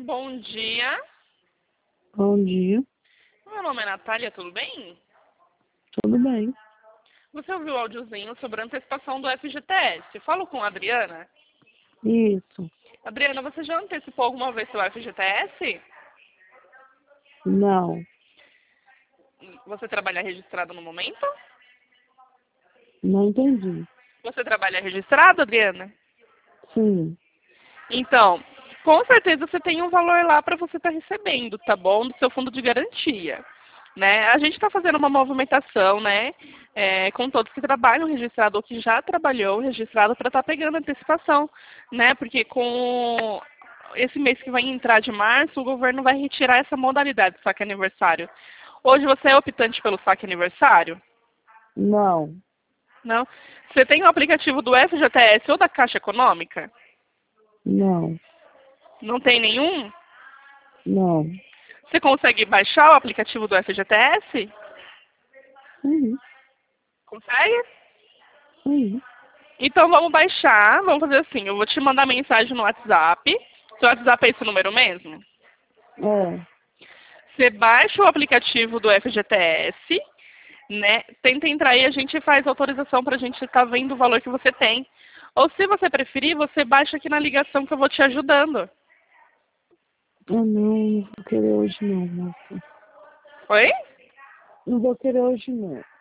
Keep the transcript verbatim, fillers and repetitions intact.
Bom dia. Bom dia. Meu nome é Natália, tudo bem? Tudo bem? Você ouviu o áudiozinho sobre a antecipação do F G T S? Falo com a Adriana. Isso. Adriana, você já antecipou alguma vez seu F G T S? Não. Você trabalha registrado no momento? Não entendi. Você trabalha registrado, Adriana? Sim. Então, com certeza você tem um valor lá para você estar recebendo, tá bom? Do seu fundo de garantia. Né? A gente está fazendo uma movimentação, né? É, com todos que trabalham registrado ou que já trabalhou registrado para estar pegando antecipação, né? Porque com esse mês que vai entrar de março, o governo vai retirar essa modalidade de saque aniversário. Hoje você é optante pelo saque aniversário? Não. Não? Você tem o aplicativo do F G T S ou da Caixa Econômica? Não. Não tem nenhum? Não. Você consegue baixar o aplicativo do F G T S? Uhum. Consegue? Uhum. Então vamos baixar, vamos fazer assim, eu vou te mandar mensagem no WhatsApp. Seu WhatsApp é esse número mesmo? É. Você baixa o aplicativo do F G T S, né? Tenta entrar aí, a gente faz autorização para a gente estar vendo o valor que você tem. Ou se você preferir, você baixa aqui na ligação que eu vou te ajudando. Ah, não, não vou querer hoje não, moça. Oi? Não vou querer hoje não.